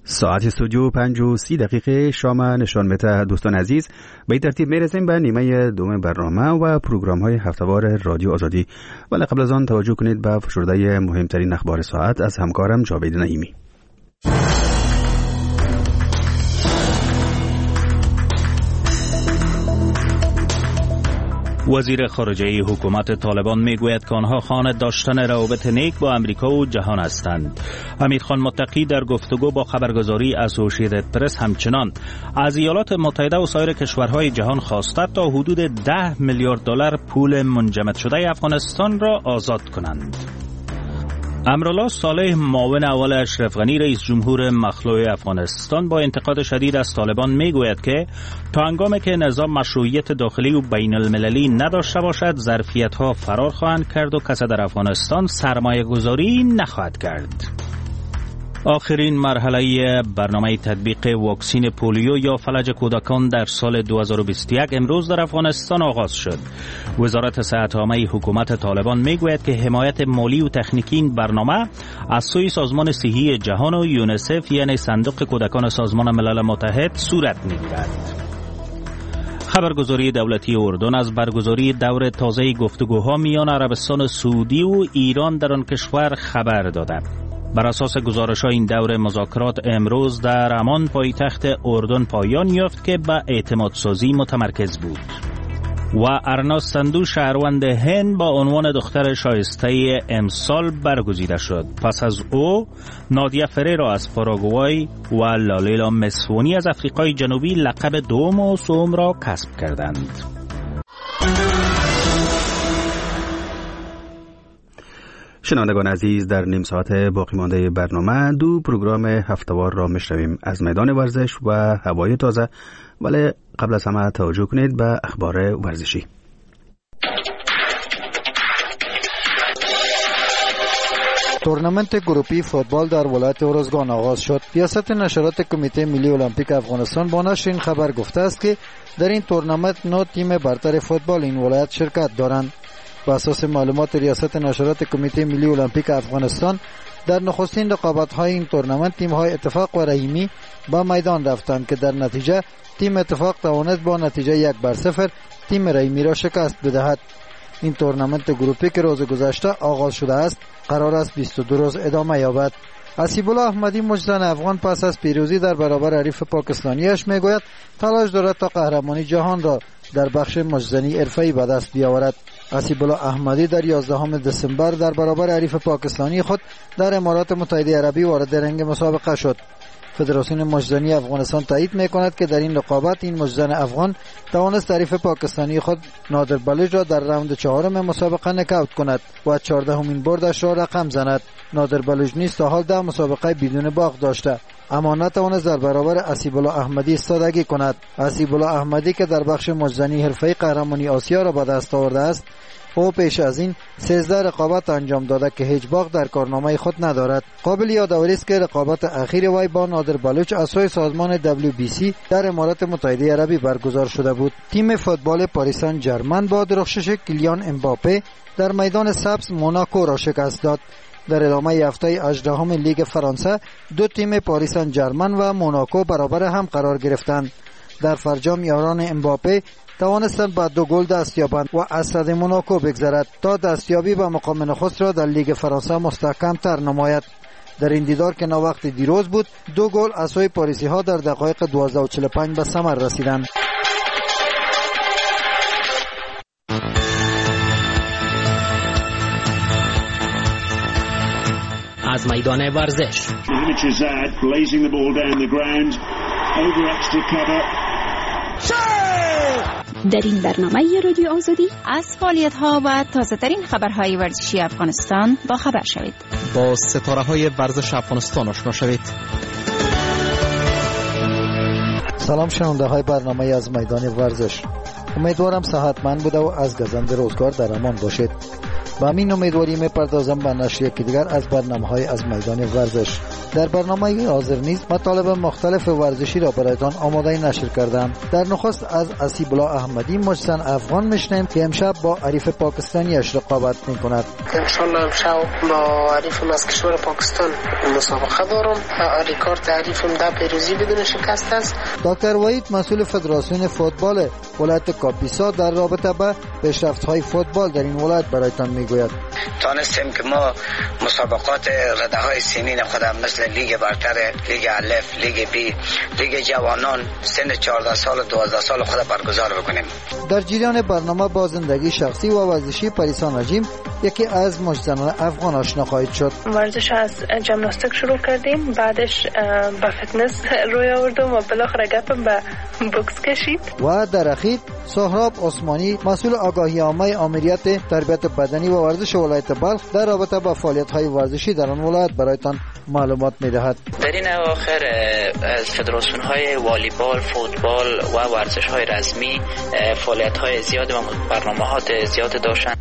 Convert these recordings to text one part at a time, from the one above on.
ساعت استودیو 5:30 شام نشان میده. دوستان عزیز، به این ترتیب میرسیم به نیمه دوم برنامه و پروگرام های هفتهوار رادیو آزادی. ولی قبل از آن توجه کنید به فشرده مهمترین اخبار ساعت از همکارم جاوید نعیمی. وزیر خارجه حکومت طالبان میگوید که آنها خواهان داشتن روابط نیک با امریکا و جهان هستند. حمید خان متقی در گفتگو با خبرگزاری اسوسییتد پرس همچنان از ایالات متحده و سایر کشورهای جهان خواسته تا حدود 10 میلیارد دلار پول منجمد شده افغانستان را آزاد کنند. امرالله صالح معاون اول اشرف غنی رئیس جمهور مخلوع افغانستان با انتقاد شدید از طالبان میگوید که تا هنگامی که نظام مشروعیت داخلی و بین المللی نداشته باشد ظرفیت ها فرار خواهند کرد و کسی در افغانستان سرمایه گذاری نخواهد کرد. آخرین مرحله برنامه تطبیق واکسین پولیو یا فلج کودکان در سال 2021 امروز در افغانستان آغاز شد. وزارت صحت عامه حکومت طالبان میگوید که حمایت مالی و تکنیکی این برنامه از سوی سازمان صحی جهان و یونیسف یعنی صندوق کودکان سازمان ملل متحد صورت میگیرد. خبرگزاری دولتی اردن از برگزاری دور تازه گفتگوها میان عربستان سعودی و ایران در آن کشور خبر داده. بر اساس گزارش‌های این دور مذاکرات امروز در عمان پایتخت اردن پایان یافت که به اعتماد سازی متمرکز بود. و ارنا سندو شهروند هند با عنوان دختر شایسته امسال برگزیده شد. پس از او نادیا فریرا از پاراگوای و لالیلا مسفونی از آفریقای جنوبی لقب دوم و سوم را کسب کردند. شنوندگان عزیز، در نیم ساعت باقی مانده برنامه دو پروگرام هفتهوار را میشنویم از میدان ورزش و هوای تازه. ولی قبل از همه توجه کنید به اخبار ورزشی. تورنمنت گروپی فوتبال در ولایت ارزگان آغاز شد. ریاست نشرات کمیته ملی المپیک افغانستان با نشر این خبر گفته است که در این تورنمنت 9 تیم برتر فوتبال این ولایت شرکت دارند. بر اساس معلومات ریاست نشرات کمیته ملی المپیک افغانستان در نخستین رقابت‌های این تورنمنت تیم‌های اتفاق و رحیمی با میدان رفتند که در نتیجه تیم اتفاق توانست با نتیجه 1-0 تیم رحیمی را شکست بدهد. این تورنمنت گروپی که روز گذشته آغاز شده است قرار است 22 روز ادامه یابد. حسیب الله احمدی مجزن افغان پس از پیروزی در برابر حریف پاکستانیش میگوید تلاش دارد تا قهرمانی جهان را در بخش مجزنی حرفه‌ای به دست بیاورد. حسیب الله احمدی در 11 دسامبر در برابر حریف پاکستانی خود در امارات متحده عربی وارد رنگ مسابقه شد. فدراسیون مجزنی افغانستان تایید میکند که در این رقابت این مجزن افغان توانست حریف پاکستانی خود نادر بلوچ را در راند 4 مسابقه نکاوت کند و 14مین بردش را رقم زند. نادر بلوچ نیز تا حال 10 مسابقه بدون باخت داشته اما نتوانست در برابر حسیب الله احمدی ایستادگی کند. حسیب الله احمدی که در بخش مجزنی حرفه‌ای قهرمانی آسیا را به دست آورده است، او پیش از این 13 رقابت انجام داده که هیچ باخت در کارنامه خود ندارد. قابل یادآوری است که رقابت اخیر وی با نادر بلوچ از سوی سازمان WBC در امارات متحده عربی برگزار شده بود. تیم فوتبال پاریس سن ژرمن با درخشش کیلیان امباپه در میدان سبز موناکو را شکست داد. در ادامه هفته 18 لیگ فرانسه دو تیم پاریس سن ژرمن و موناکو برابر هم قرار گرفتند. در فرجام یاران امباپه توانستند با 2 گل دست یابند و از صد موناکو بگذرد تا دستیابی به مقام نخست را در لیگ فرانسه مستحکم تر نماید. در این دیدار که ناوقت دیروز بود 2 گل از سوی پاریسی ها در دقایق 12 و 45 به ثمر رسیدند. از میدان ورزش در این برنامه رادیو آزادی از فعالیت‌ها و تازه‌ترین خبرهای ورزشی افغانستان با خبر شوید. با ستاره‌های ورزش افغانستان آشنا شوید. سلام شنونده‌های برنامه از میدان ورزش. امیدوارم صحتمند بوده و از گزند روزگار در امان باشید. با همین امیدواری می‌پردازم به نشر یکی دیگر از برنامه‌های از میدان ورزش. در برنامه حاضر نیز مطالب مختلف ورزشی را برایتان آماده نشر کردم. در نخست از اسیب‌الله احمدی محسن افغان میشنیم که امشب با حریف پاکستانیش رقابت میکند. انشالله امشب با حریفم از کشور پاکستان مسابقه دارم. ریکارد حریفم 10 پیروزی بدون شکست است. دکتر وحید مسئول فدراسیون فوتبال ولایت کاپیسا در رابطه با پیشرفت‌های فوتبال در این ولایت برایتان میگوید. تانستیم که ما مسابقات رده‌های سنین خودم مثل لیگ برتر، لیگ الف، لیگ بی، لیگ جوانان سن 14 سال و 12 سال خود برگزار بکنیم. در جریان برنامه با زندگی شخصی و ورزشی پریسا نجیم یکی از مجزنان افغان آشنا خواهید شد. ورزش از ژیمناستیک شروع کردیم، بعدش به فتنس روی آوردم و بالاخره گپم به بوکس کشید. و در اخیر سهراب عثمانی مسئول آگاهی عامه آمریت تربیت بدنی و ورزش ولایت بلخ در رابطه با فعالیت‌های ورزشی در آن ولایت برایتان معلومات می‌دهد. در این اواخر از فدراسیون‌های والیبال، فوتبال و ورزش‌های رسمی فعالیت‌های زیاد و برنامه‌های زیاد داشتند.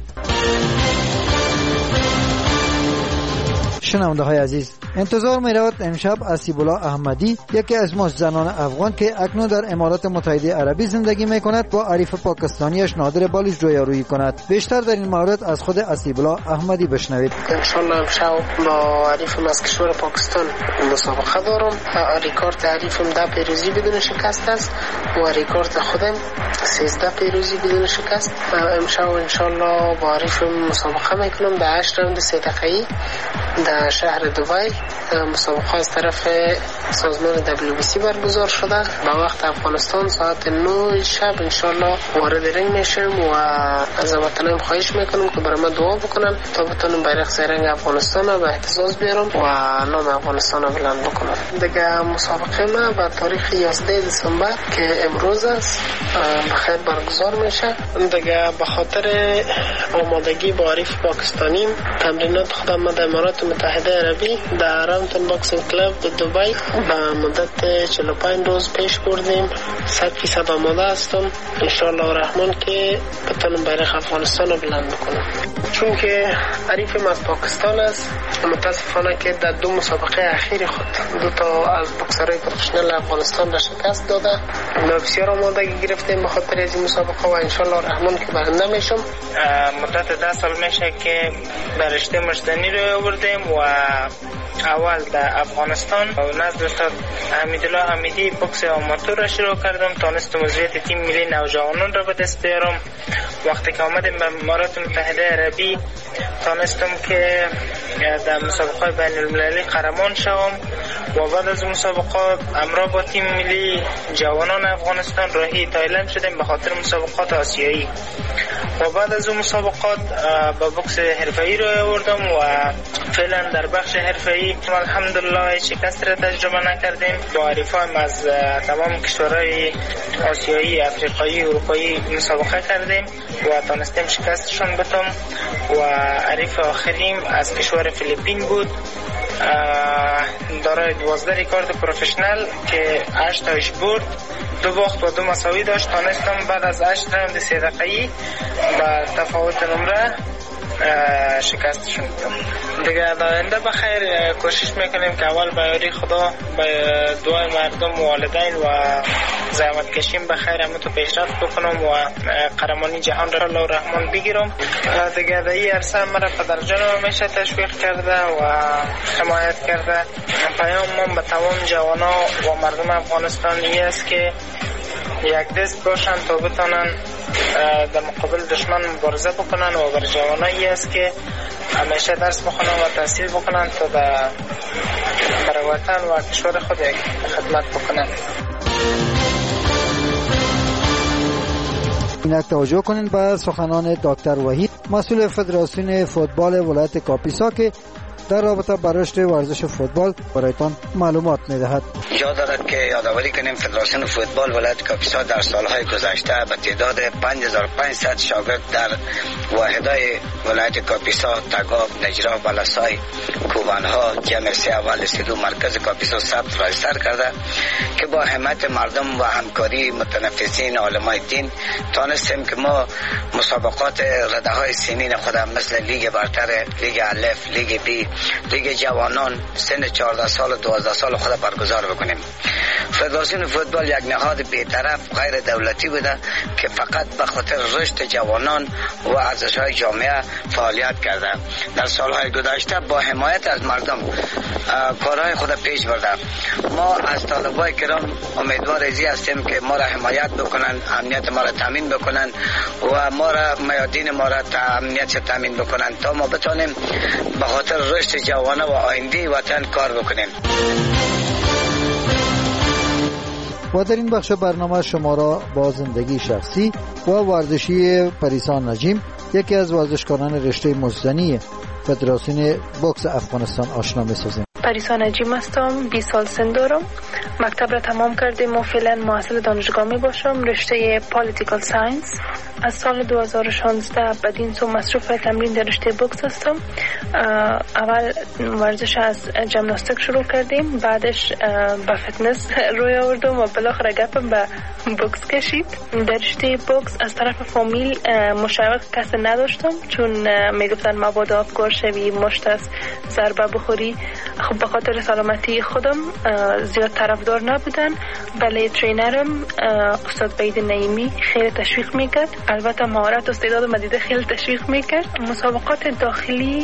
شنونده‌های عزیز، انتظار می‌رود امشب اسیب‌الله احمدی یکی از مجزنان افغان که اکنون در امارات متحده عربی زندگی می‌کند با حریف پاکستانیش نادر بالوچ رویارویی کند. بیشتر در این مورد از خود اسیب‌الله احمدی بشنوید. انشالله امشب با حریفم از کشور پاکستان مسابقه دارم. ریکارد حریفم 10 پیروزی بدون شکست است و ریکارد خودم 13 پیروزی بدون شکست. امشب انشالله با حریفم مسابقه میکنم به 8 راوند 3 دقیقه‌ای در شهر دبی. مسابقه از طرف سازمان WBC برگزار شده. با وقت افغانستان ساعت 9 شب انشالله وارد رنگ میشم و از وطنم خواهش میکنم که برای من دعا بکنن تا بتونم بیرق زرنگ افغانستان رو به اهتزاز بیارم و نام افغانستان رو بلند بکنم. دیگه مسابقه ما به تاریخ 11 دسامبر که امروز است بخیر برگزار میشه. دیگه به خاطر آمادگی با حریف پاکستانیم تمرینات خودم در امارات متحده عربی در راونتون باکسینگ کلاب دبی به مدت 45 روز پیش بردیم. 100% آماده هستم انشالله الرحمن که بتونم بیرق افغانستان رو بلند بکنم. چون که حریفم از پاکستان است، متاسفانه که در 2 مسابقه اخیر خود 2 تا از بوکسرهای پروفشنال افغانستان را شکست داده. ما بسیار آمادگی گرفتیم به خاطر از این مسابقه و انشالله الرحمن که برنده میشم. مدت 10 سال میشه که در رشته مجدنی رو آوردیم و اول در افغانستان نزد استاد حمیدالله حمیدی بوکس آماتور را شروع کردم. تانستم عضویت تیم ملی نوجوانان را به دست بیارم. وقتی که آمدیم به امارات متحده عربی تانستم که در مسابقات بین المللی قهرمان شوم و بعد از مسابقات همراه با تیم ملی جوانان افغانستان راهی تایلند شدیم به خاطر مسابقات آسیایی و بعد از اون مسابقات با بوکس حرفه‌ای رو آوردم و فعلا در بخش حرفه‌ای الحمدلله شکست را تجربه نکردیم. با حریفان از تمام کشورهای آسیایی، افریقایی، اروپایی مسابقه کردیم و تونستیم شکستشون بدم و حریف آخریم از کشور فیلیپین بود. دارای 12 ریکارد پروفشنال که 8 تاش برد، 2 باخت و 2 مساوی داشت. تونستم بعد از 8 راوند 3 دقیقه‌ای با تفاوت نمره شکستشون بدم. دیگه در آینده بخیر کوشش میکنیم که اول به یاری خدا، به دعای مردم و والدین و زحمت کشیم بخیر همه تو پیشرفت بکنم و قهرمانی جهان را الله الرحمن بگیرم. دیگه در این عرصه مرا پدر جانم همیشه تشویق کرده و حمایت کرده. پیام من به تمام جوانا و مردم افغانستانی است که یک دست باشن تا بتونن در مقابل دشمن مبارزه بکنن و بر جوانایی است که همیشه درس بخونن و تحصیل بکنن تا برای وطن و کشور خود یک خدمت بکنن. اینک توجه کنین به سخنان دکتر وحید مسئول فدراسیون فوتبال ولایت کاپیسا که در رابطه با رشد ورزش فوتبال برایتان معلومات می‌دهد. یاد دارد که یادآوری کنیم فدراسیون فوتبال ولایت کاپیسا در سالهای گذشته به تعداد 5500 شاگرد در واحدهای ولایت کاپیسا، تگاب، نجرا، بلسای، کوبانها، جمعیت اول سیدو مرکز کاپیسا ثبت رجیستر کرده که با همت مردم و همکاری متنفسین علمای دین تانستیم که ما مسابقات رده‌های سنین خودم مثل لیگ برتر، لیگ الف، لیگ بی، لیگ جوانان سن 14 سال 12 سال خود برگزار بکنیم. فدراسیون فوتبال یک نهاد بی‌طرف غیر دولتی بوده که فقط به خاطر رشد جوانان و ارزش‌های جامعه فعالیت کرده. در سالهای گذشته با حمایت از مردم کارهای خود پیش برده. ما از طالبای کرام امیدوار ازی هستیم که ما را حمایت بکنن، امنیت ما را تامین بکنن و ما را میادین ما را امنیت تامین بکنن تا ما بتونیم به خاطر رشد جوانان و آینده وطن کار بکنیم. و در این بخش برنامه شما را با زندگی شخصی و ورزشی پریسان نجیم، یکی از ورزشکاران رشته مزدنی فدراسیون بوکس افغانستان آشنا می‌سازیم. پریسان نجیم هستم، 20 سال سن دارم. مکتب را تمام کردیم و فعلا محصل دانشگاه می باشم، رشته پالیتیکال ساینس. از سال 2016 بدین سو مصروف تمرین در رشته بوکس هستم. اول ورزش از ژیمناستیک شروع کردیم، بعدش به فتنس روی آوردم و بالاخره گپم به بوکس کشید. در رشته بوکس از طرف فامیل مشوق کسی نداشتم، چون میگفتن مبادا افکار شوی، مشت از ضربه بخوری. خب به خاطر سلامتی خودم زیاد طرفدار نبودن، ولی ترینرم استاد بعید نعیمی خیلی تشویق میکرد. البته مهارت و استعداد مدیده خیلی تشویق میکرد. مسابقات داخلی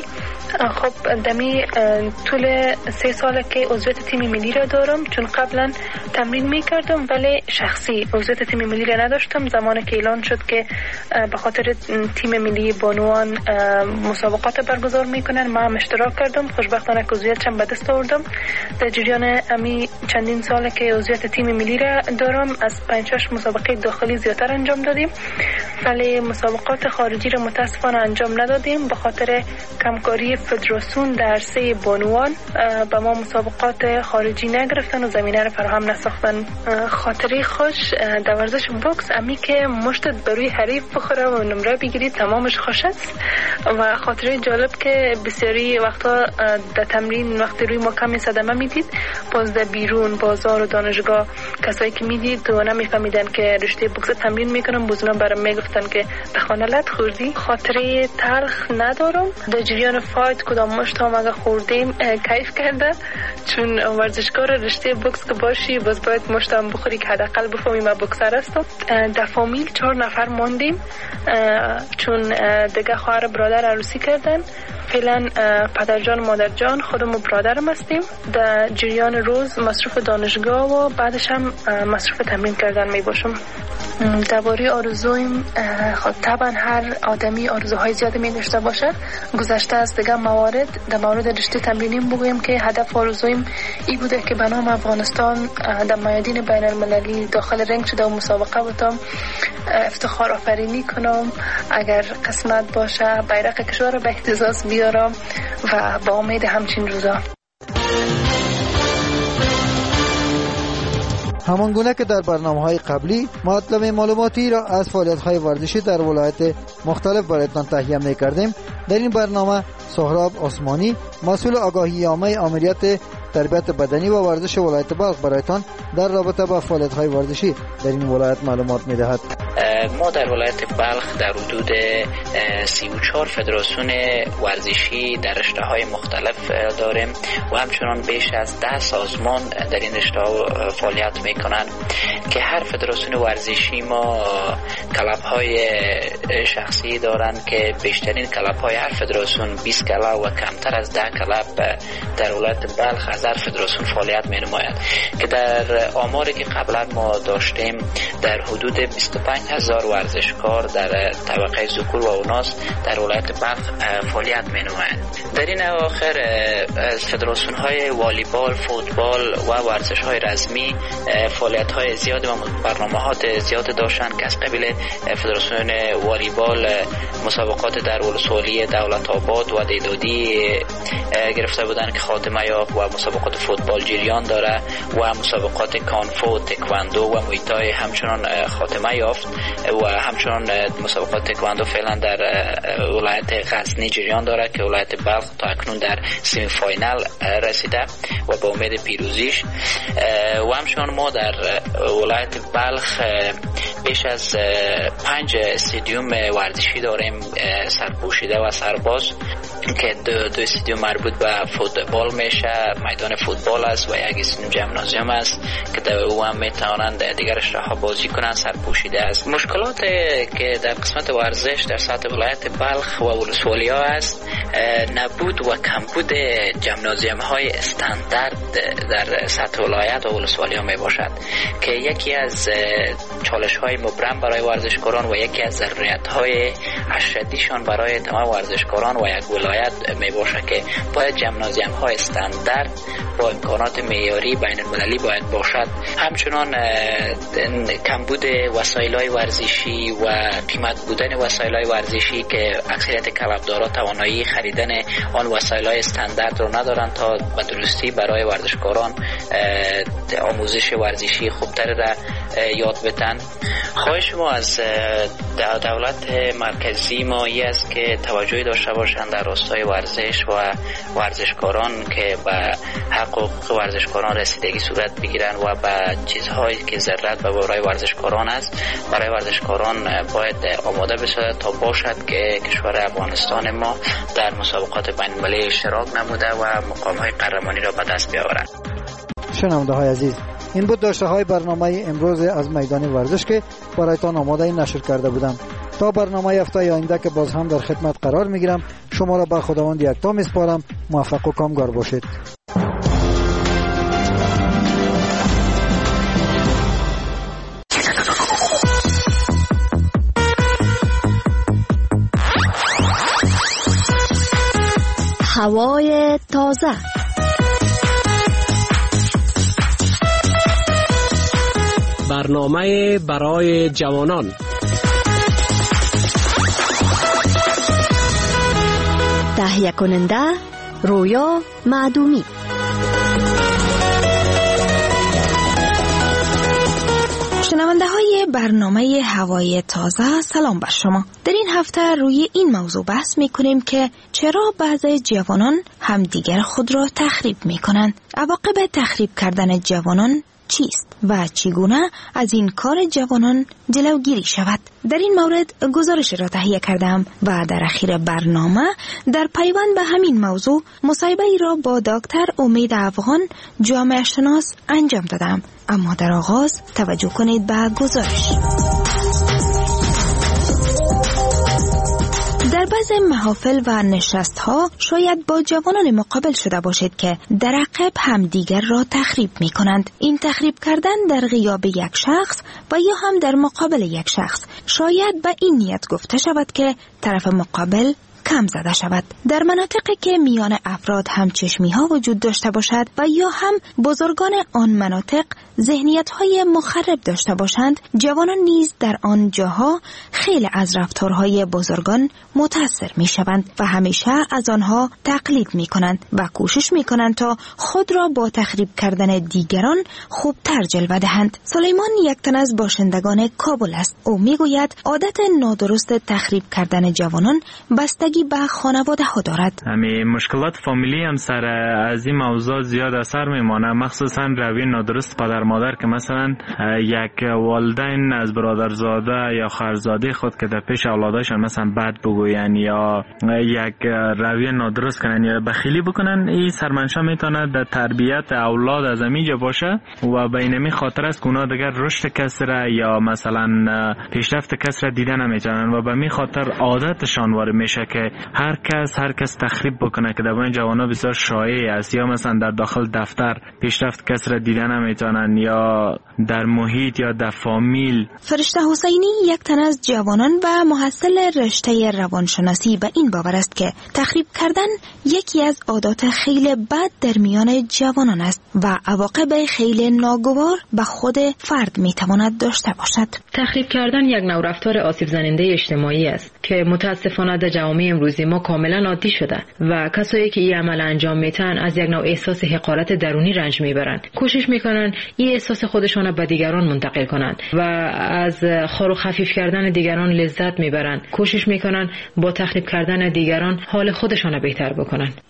خب دمی طول 3 ساله که عضویت تیم ملی را دارم، چون قبلا تمرین میکردم ولی شخصی عضویت تیم ملی را نداشتم. زمانی که اعلان شد که به خاطر تیم ملی بانوان مسابقات برگزار میکنن، ما هم اشتراک کردم. خوشبختانه که عضویتم به دست آوردم. در جریان امی چندین ساله که عضویت تیم ملی را دارم، از 5-6 مسابقه داخلی زیادتر انجام دادیم، ولی مسابقات خارجی را متاسفانه انجام ندادیم به خاطر کمکاری فدراسیون در سه بانوان. به ما مسابقات خارجی نگرفتن و زمینه را فراهم نساختن. خاطره خوش در ورزش بوکس امی که مشتت بروی حریف بخوره و نمره بگیری تمامش خوش است. و خاطره جالب که بسیاری وقتا در تمرین وقتی روی ما کمی صدمه میدید، باز در بیرون بازار و دانشگاه کسایی که میدید و نمیفهمیدن که رشته بوکس تمرین میکنم، بزرگا برام میگفتن که به خانه لط خوردی. خاطره تلخ ندارم. در جریان فایت کدام مشت هم اگه خوردیم کیف کرده، چون ورزشکار رشته بوکس که باشی باز باید مشت هم بخوری که حداقل بفهمی من بوکسر هستم. در فامیل 4 نفر ماندیم، چون دیگه خواهر برادر عروسی کردن. فعلا پدرجان مادرجان خودم و برادرم هستیم. در جریان روز مصروف دانشگاه و بعدش هم مصروف تمرین کردن می باشم. درباره آرزویم، خب طبعا هر آدمی آرزوهای زیادی می داشته باشه. گذشته از دیگه موارد در مورد رشته تمرینیم بگویم که هدف آرزویم ای بوده که به نام افغانستان در میادین بین المللی داخل رنگ شده و مسابقه بودم، افتخار آفرینی کنم، اگر قسمت باشه بیرق کشور را به اهتزاز بیارم و با امید همچین روزا. همانگونه که در برنامه‌های قبلی مطلب معلوماتی را از فعالیت‌های ورزشی در ولایت مختلف برایتان تهیه می‌کردیم، در این برنامه سهراب عثمانی مسئول آگاهی عامه آمریت تربیت بدنی و ورزش ولایت بلخ برایتان در رابطه با فعالیت‌های ورزشی در این ولایت معلومات می‌دهد. ما در ولایت بلخ در حدود 34 فدراسیون ورزشی در رشته‌های مختلف داریم و همچنان بیش از 10 سازمان در این رشته‌ها فعالیت می‌کنند که هر فدراسیون ورزشی ما کلب‌های شخصی دارند که بیشترین کلب‌های هر فدراسیون 20 کلب و کمتر از 10 کلب در ولایت بلخ از هر فدراسیون فعالیت می‌نماید که در آماری که قبلا ما داشتیم در حدود 25,000 ورزشکار در طبقه ذکور و اناث در ولایت بلخ فعالیت می‌نمایند. در این اواخر فدراسیون‌های والیبال، فوتبال و ورزش‌های رزمی فعالیت‌های زیاد و برنامه‌های زیاد داشتند که از قبیل فدراسیون والیبال مسابقات در ولسوالی دولت آباد و دیدادی گرفته بودند که خاتمه یافت و مسابقات فوتبال جریان داره و مسابقات کانفو، تکواندو و مویتای همچنان خاتمه یافت و همچنان مسابقات تکواندو فعلا در ولایت غزنی جریان داره که ولایت بلخ تا اکنون در سمی فاینال رسیده و به امید پیروزیش. و همچنان ما در ولایت بلخ بیش از 5 استادیوم ورزشی داریم سرپوشیده و سرباز که دو استادیوم مربوط به فوتبال میشه، میدان فوتبال است و یک استادیوم ژیمنازیوم است که در او هم میتوانند دیگر اشتراها بازی کنند. سرپوشیده است. مشکلات که در قسمت ورزش در سطح ولایت بلخ و ولسوالی‌ها است، نبود و کمبود ژیمنازیوم های استاندارد در سطح ولایت و ولسوالی‌ها می باشد که یکی از چالش های مبرم برای ورزشکاران و یکی از ضرورت های اشدیشان برای تمام ورزشکاران و یک ولایت می باشد که باید ژیمنازیوم های استاندارد با امکانات معیاری بین المللی باید باشد. همچنان کمبود وسایل‌های ورزشی و قیمت بودن وسایل‌های ورزشی که اکثریت کلبداران توانایی خریدن آن وسایل‌های استاندارد رو ندارند تا به درستی برای ورزشکاران آموزش ورزشی خوبتر را یاد بدن. خواهش ما از دولت مرکزی ما این است که توجهی داشته باشند در راستای ورزش و ورزشکاران که به حقوق ورزشکاران رسیدگی صورت بگیرند و به چیزهایی که ضرورت برای ورزشکاران است برای ورزشکاران باید آماده بسازد تا باشد که کشور افغانستان ما در مسابقات بین المللی اشتراک نموده و مقام‌های قهرمانی را به دست بیاورد. شنونده‌های عزیز، این بود داشته‌های برنامه امروز از میدان ورزش که برایتان آماده نشر کرده بودم. تا برنامه هفته آینده که باز هم در خدمت قرار میگیرم، شما را بر خداوند یکتا میسپارم. موفق و کامگار باشید. هوای تازه، برنامه برای جوانان، تهیه کننده رویا معدومی. شنونده های برنامه هوای تازه، سلام بر شما. در این هفته روی این موضوع بحث می کنیم که چرا بعضی جوانان همدیگر خود را تخریب می کنند. عواقب تخریب کردن جوانان چیست و چگونه از این کار جوانان جلوگیری شود؟ در این مورد گزارش را تهیه کردم و در اخیر برنامه در پیوند به همین موضوع مصاحبه ای را با دکتر امید افغان جامعه شناس انجام دادم. اما در آغاز توجه کنید به گزارش. در بعض محافل و نشست‌ها شاید با جوانان مقابل شده باشید که در عقب همدیگر را تخریب می‌کنند. این تخریب کردن در غیاب یک شخص و یا هم در مقابل یک شخص شاید به این نیت گفته شود که طرف مقابل کم زده شود. در مناطقی که میان افراد همچشمی‌ها وجود داشته باشد و یا هم بزرگان آن مناطق ذهنیت‌های مخرب داشته باشند، جوانان نیز در آن جاها خیلی از رفتارهای بزرگان متأثر می‌شوند و همیشه از آنها تقلید می‌کنند و کوشش می‌کنند تا خود را با تخریب کردن دیگران خوبتر جلوه دهند. سلیمان یک تن از باشندگان کابل است. او می‌گوید عادت نادرست تخریب کردن جوانان بستگی به خانواده ها دارد. همین مشکلات فامیلی هم سر از این موضوع زیاد اثر میمانه، مخصوصا روی نادرست پدر مادر که مثلا یک والدین از برادرزاده یا خواهرزاده خود که در پیش اولادشان مثلا بد بگوین یا یک روی نادرست کنن یا بخیلی بکنن، این سرمنشأ میتونه در تربیت اولاد از اینجا باشه و به اینمی خاطر است که اونا دیگر رشد کسر یا مثلا پیشرفت کسر دیدن نمیتونن و به می خاطر عادتشان وارد میشه که هر کس تخریب بکنه که در این جوانا بسیار شایع است. یا مثلا در داخل دفتر پیشرفت کس را دیدن نمیتونن یا در محیط یا در فامیل. فرشته حسینی یک تن از جوانان و محصل رشته روانشناسی به این باور است که تخریب کردن یکی از عادات خیلی بد در میان جوانان است و عواقب خیلی ناگوار به خود فرد میتواند داشته باشد. تخریب کردن یک نوع رفتار آسیب زننده اجتماعی است که متاسفانه در جامعه امروزی ما کاملا عادی شده و کسایی که این عمل انجام میتن از یک نوع احساس حقارت درونی رنج میبرن. کوشش میکنن این احساس خودشون به دیگران منتقل کنن و از خار و خفیف کردن دیگران لذت میبرن. کوشش میکنن با تخریب کردن دیگران حال خودشون بهتر بکنن.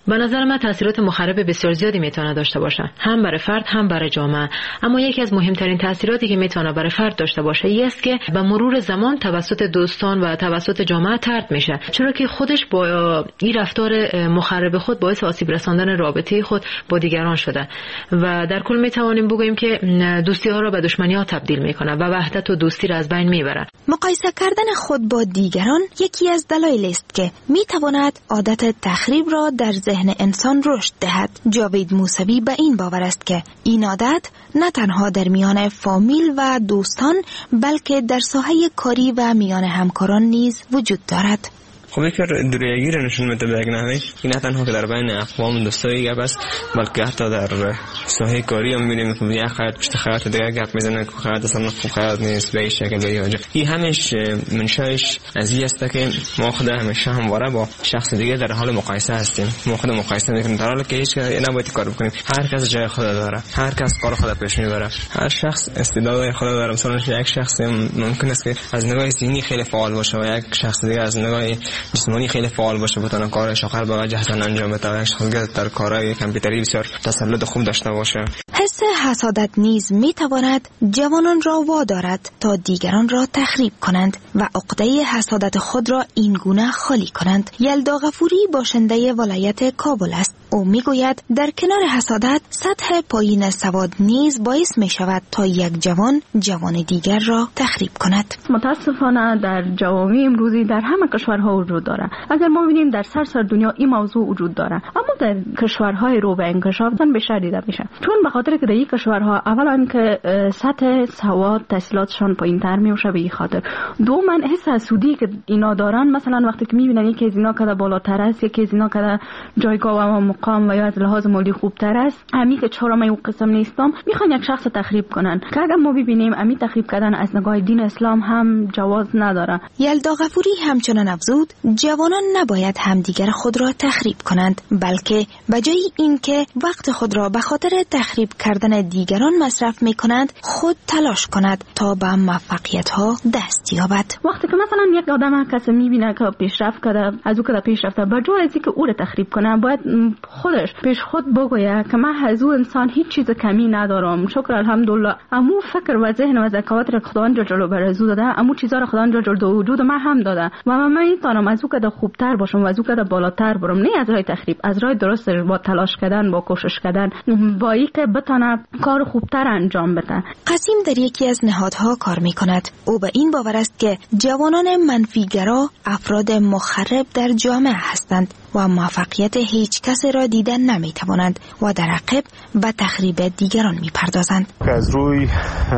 به نظر من تاثیرات مخرب بسیار زیادی میتونه داشته باشه، هم برای فرد هم برای جامعه. اما یکی از مهمترین تاثیراتی که میتونه برای فرد داشته باشه این است که به مرور زمان توسط دوستان و توسط جامعه طرد میشه، چرا که خودش با این رفتار مخرب خود باعث آسیب رساندن رابطه خود با دیگران شده و در کل میتوانیم بگوییم که دوستی ها را به دشمنی ها تبدیل میکنه و وحدت و دوستی را از بین میبره. مقایسه کردن خود با دیگران یکی از دلایل است که میتواند عادت تخریب را در ذهن انسان رشد دهد. جاوید موسوی به این باور است که این عادت نه تنها در میان فامیل و دوستان بلکه در ساحه کاری و میان همکاران نیز وجود دارد. خب یک درویگی را نشون میده به یک نحوی، این نه تنها که در بین اقوام دوستایی گپ است بلکه حتی در ساحه کاری هم میبینیم که یک خیاط پشت خیاط دیگه گپ میزنه که خیاط اصلا خوب خیاط نیست به این شکل به این این همش منشأش از این است که ما خود همیشه همواره با شخص دیگه در حال مقایسه هستیم. ما خود مقایسه میکنیم در حالی که هیچ نباید کار بکنیم. هر کس جای خود داره، هر کس کار خود پیش میبره، هر شخص استعداد خود داره. مثلا یک شخص ممکن است که از نگاه ذهنی خیلی فعال باشه و یک شخص دیگه از نگاه جسمانی خیلی فعال باشه، بتونه کارش آخر به وجه حسن انجام بده. یک شخص در کارهای کامپیوتری بسیار تسلط خوب داشته باشه. حس حسادت نیز میتواند جوانان را وادارد تا دیگران را تخریب کنند و عقده حسادت خود را این گونه خالی کنند. یلدا غفوری باشنده ولایت کابل است. او میگوید در کنار حسادت سطح پایین سواد نیز باعث می شود تا یک جوان دیگر را تخریب کند. متاسفانه در جوامع امروزی در همه کشورها وجود داره. اگر ما ببینیم در سراسر دنیا این موضوع وجود داره، اما در کشورهای رو به انکشاف بیشتر دیده میشه، چون به خاطر که در این کشورها اولا که سطح سواد تحصیلاتشان پایین‌تر میشه، به این خاطر دوما حس حسودی که اینا دارن، مثلا وقتی که میبینن یکی از اینا کده بالاتر است، یکی از اینا کده جایگاه و مقام و یا از لحاظ مالی خوبتر است، امی که چرا من اون قسم نیستم، میخوان یک شخص تخریب کنن که اگر ما ببینیم امی تخریب کردن از نگاه دین اسلام هم جواز نداره. یلدا غفوری همچنان افزود جوانان نباید همدیگر خود را تخریب کنند، بلکه بجای اینکه وقت خود را به خاطر تخریب کردن دیگران مصرف میکنند، خود تلاش کند تا به موفقیت ها دست یابد. وقتی که مثلا یک آدم کسی میبینه که پیشرفت کرده، از او که پیشرفته، بجای از اینکه او را تخریب کنه، باید خودش پیش خود بگویه که من از او انسان هیچ چیز کمی ندارم، شکر الحمدلله، امو فکر و ذهن و ذکاوت را خداوند جل بر عزو داده، امو چیزا را خداوند جل در وجود من هم داده و من میتونم از او که خوبتر باشم و از او که بالاتر برم، نه از راه تخریب، از راه درست با تلاش کردن، با کوشش کردن، با اینکه بتونه کار خوبتر انجام بده. قاسم در یکی از نهادها کار میکند. او به این باور است که جوانان منفیگرا افراد مخرب در جامعه هستند و موفقیت هیچ کس را دیدن نمیتوانند و در عقب به تخریب دیگران میپردازند. از روی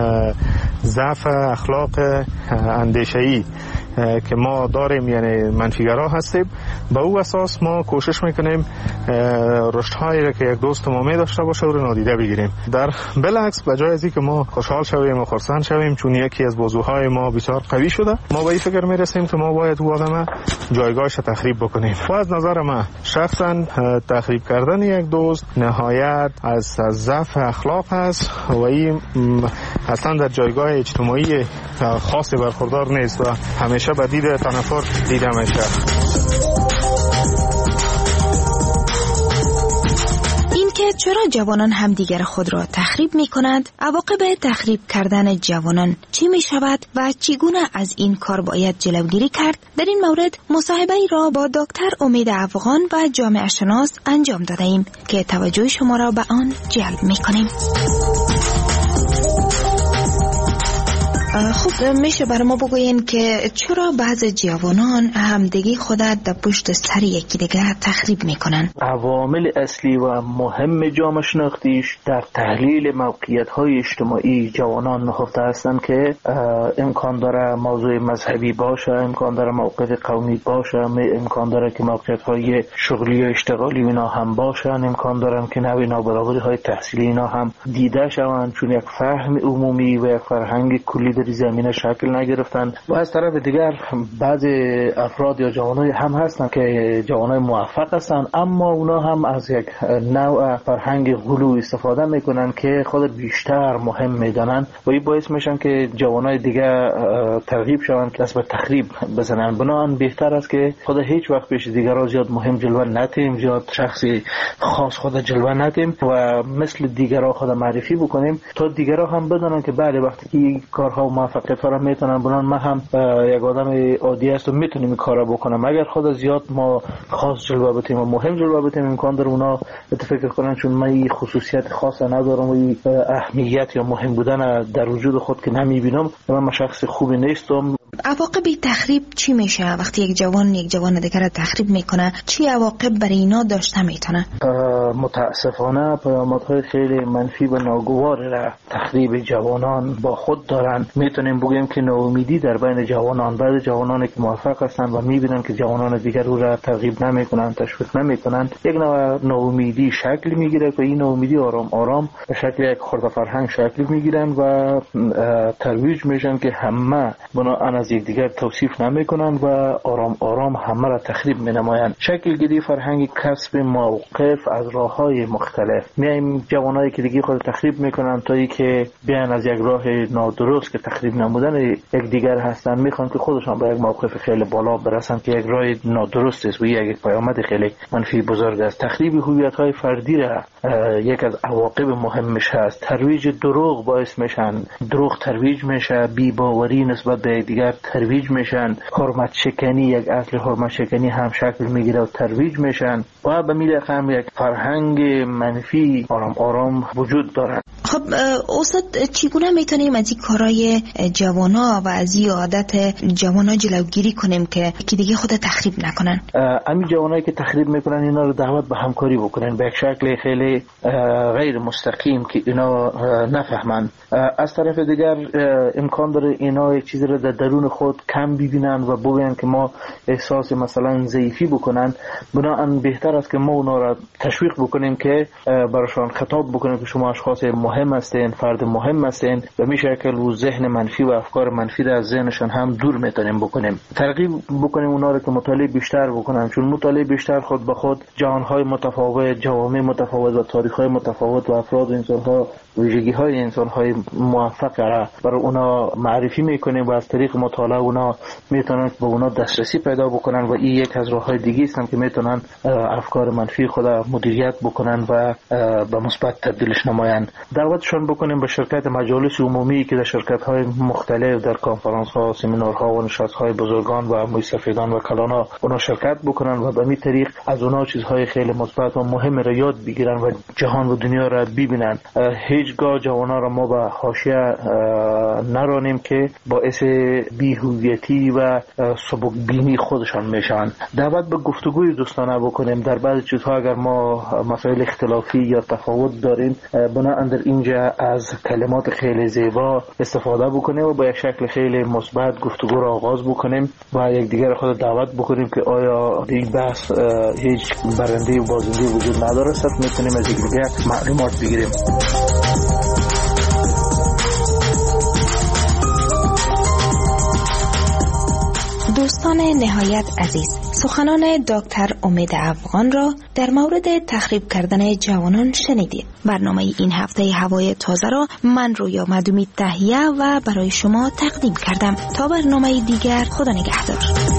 ضعف اخلاق اندیشه‌ای که ما داریم، یعنی منفیگرا هستیم، به او اساس ما کوشش میکنیم رشدهایی را که یک دوست ما می داشته باشه او را نادیده بگیریم. در بالعکس بجای از اینکه ما خوشحال شویم و خرسند شویم چون یکی از بازوهای ما بسیار قوی شده، ما به این فکر میرسیم که ما باید او آدم جایگاهش تخریب بکنیم. و از نظر من شخصا تخریب کردن یک دوست نهایت از ضعف اخلاق است و این اصلا در جایگاه اجتماعی خاصی برخوردار نیست و همیشه به دید تنفر دیده میشه. اینکه چرا جوانان همدیگر خود را تخریب می کنند، عواقب تخریب کردن جوانان چی می شود و چگونه از این کار باید جلوگیری کرد، در این مورد مصاحبه‌ای را با دکتر امید افغان و جامعه شناس انجام داده ایم که توجه شما را به آن جلب می کنیم. خب میشه برای ما بگوین که چرا بعض جوانان همدیگه خود در پشت سر یکی دیگه تخریب میکنن؟ عوامل اصلی و مهم جامعه شناختیش در تحلیل موقعیت‌های اجتماعی جوانان نهفته هستند که امکان داره موضوع مذهبی باشه، امکان داره موقعیت قومی باشه، امکان داره که موقعیت‌های شغلی و اشتغالی اینا هم باشن، امکان داره که نوع نابرابری‌های تحصیلی اینا هم دیده شوند، چون یک فهم عمومی و یک فرهنگ کلی در وارد زمینه شکل نگرفتن. و از طرف دیگر بعضی افراد یا جوانای هم هستن که جوانای موفق هستن، اما اونا هم از یک نوع فرهنگ غلو استفاده میکنن که خود بیشتر مهم میدانن و این باعث میشن که جوانای دیگه ترغیب شوند که دست به تخریب بزنن. بنابراین بهتر است که خود هیچ وقت پیش دیگران زیاد مهم جلوه ندیم، زیاد شخصی خاص خود جلوه ندیم و مثل دیگران خود معرفی بکنیم تا دیگران هم بدونن که بله وقتی که این کارها و موفقیت ها را میتونن، بنابراین من هم یک آدم عادی هستم میتونم این کارا بکنم. اگر خود زیاد ما خاص جلوه بدیم و مهم جلوه بدیم امکان داره اونا فکر کنن چون من این خصوصیت خاص ندارم و این اهمیت یا مهم بودن در وجود خود که نمیبینم، من شخص خوبی نیستم. عواقب تخریب چی میشه وقتی یک جوان دیگر را تخریب میکنه؟ چی عواقب برای اینا داشته میتونه؟ متاسفانه پیامدهای خیلی منفی و ناگوار را تخریب جوانان با خود دارن. میتونیم بگیم که ناامیدی در بین جوانان، بعضی جوانانی که موفق هستن و میبینن که جوانان دیگر او را ترغیب نمیکنن، تشویق نمیکنن، یک نوع ناامیدی شکل میگیره و این ناامیدی آرام آرام به شکل یک خرد فرهنگ شکل میگیرن و ترویج میشن که همه بناهن از یک دیگر توصیف نمیکنن و آرام آرام همه را تخریب مینمایند. شکل گیری فرهنگ کسب موقف از راههای مختلف. میایم جوانایی که دیگه خود تخریب میکنن تا ای که بیان از یک راه نادرست که تخریب نمودن یک دیگر هستن میخوان که خودشان به یک موقف خیلی بالا برسن که یک راه نادرست است و یک پیامد خیلی منفی بزرگ است. تخریب هویت‌های فردی را یک از عواقب مهمش هست. ترویج دروغ باعث میشن، دروغ ترویج میشه، بی باوری نسبت به دیگر ترویج میشن، حرمت شکنی، یک اصل حرمت شکنی هم شکل میگیره و ترویج میشن و به میل هم یک فرهنگ منفی آرام آرام وجود دارد. خب استاد چگونه میتونیم از این کارهای جوانا و از این عادت جوانا جلوگیری کنیم که دیگه خود تخریب نکنن؟ همین جوانایی که تخریب میکنن اینا رو دعوت به همکاری بکنن به یک شکل خیلی غیر مستقیم که اینا نفهمن. از طرف دیگر امکان داره اینا یک چیزی رو در درون خود کم ببینن و بگن که ما احساس مثلا ضعیفی بکنن. بنابراین بهتر است که ما اونا را تشویق بکنیم که براشون خطاب بکنیم که شما اشخاص مهم هستین، فرد مهم هستین و می شکل و ذهن منفی و افکار منفی را از ذهنشان هم دور میتونیم بکنیم. ترغیب بکنیم اونا را که مطالعه بیشتر بکنن، چون مطالعه بیشتر خود به خود جهانهای متفاوت، جوامع متفاوت و تاریخ‌های متفاوت و افراد و انسان‌ها ویژگی‌های انسان‌های موفق را برای اونا معرفی میکنیم و از طریق مطالعه اونا میتونن به اونا دسترسی پیدا بکنن و این یک از راه‌های دیگه است که میتونن افکار منفی خود مدیریت بکنن و به مثبت تبدیلش نمایند. دعوتشون بکنیم به شرکت مجالس عمومی که در شرکت‌های مختلف در کنفرانس‌ها، سمینارها و نشست‌های بزرگان و موسفیدان و کلانا اونا شرکت بکنن و به این طریق از اونا چیزهای خیلی مثبت و مهم را یاد بگیرن و جهان و دنیا را ببینن. هیچگاه جوانا را ما به حاشیه نرانیم که باعث بی‌هویتی و سبکبینی خودشان میشن. دعوت به گفتگوی دوستانه بکنیم. در بعضی چیزها اگر ما مسائل اختلافی یا تفاوت داریم بنابراین در اینجا از کلمات خیلی زیبا استفاده بکنیم و با یک شکل خیلی مثبت گفتگو را آغاز بکنیم و یک دیگر خود دعوت بکنیم که آیا این بحث هیچ برنده و بازنده وجود نداره، میتونیم از یک دیگر معلومات بگیریم. دوستان نهایت عزیز، سخنان دکتر امید افغان را در مورد تخریب کردن جوانان شنیدید. برنامه این هفته هوای تازه را من رویا مدومی تهیه و برای شما تقدیم کردم. تا برنامه دیگر، خدا نگهدار.